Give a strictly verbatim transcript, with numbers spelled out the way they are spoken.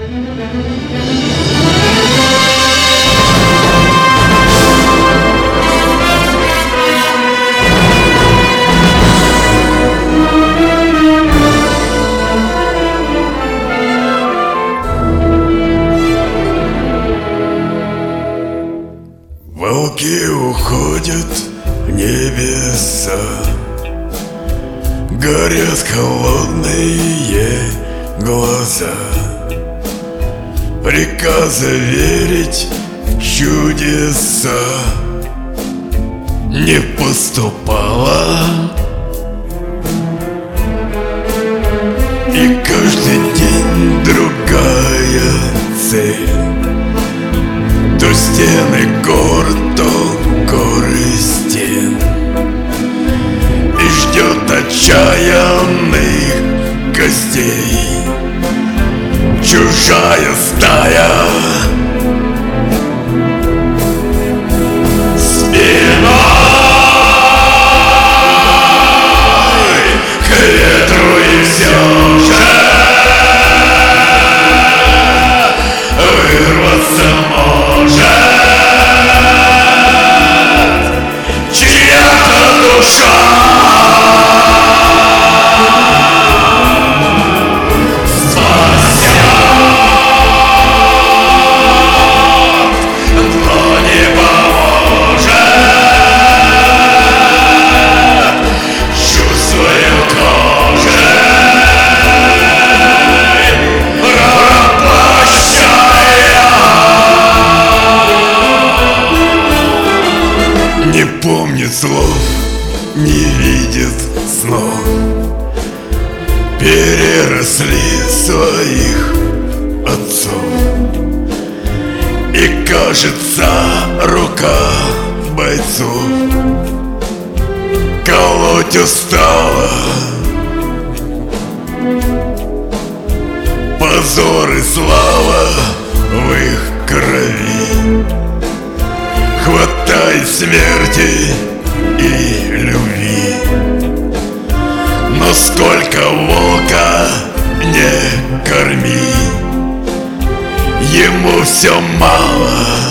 Волки уходят в небеса, горят холодные глаза. Приказа верить в чудеса не поступало, и каждый день другая цель. То стены гор, то горы стен, и ждет отчаянных гостей чужая стая. Спиной к ветру и все же вырваться может чья-то душа. Не помнит слов, не видит снов, переросли своих отцов. И кажется, рука бойцов колоть устала. Позор и слава в их крови, хватай смерти и любви. Но сколько волка не корми, ему все мало.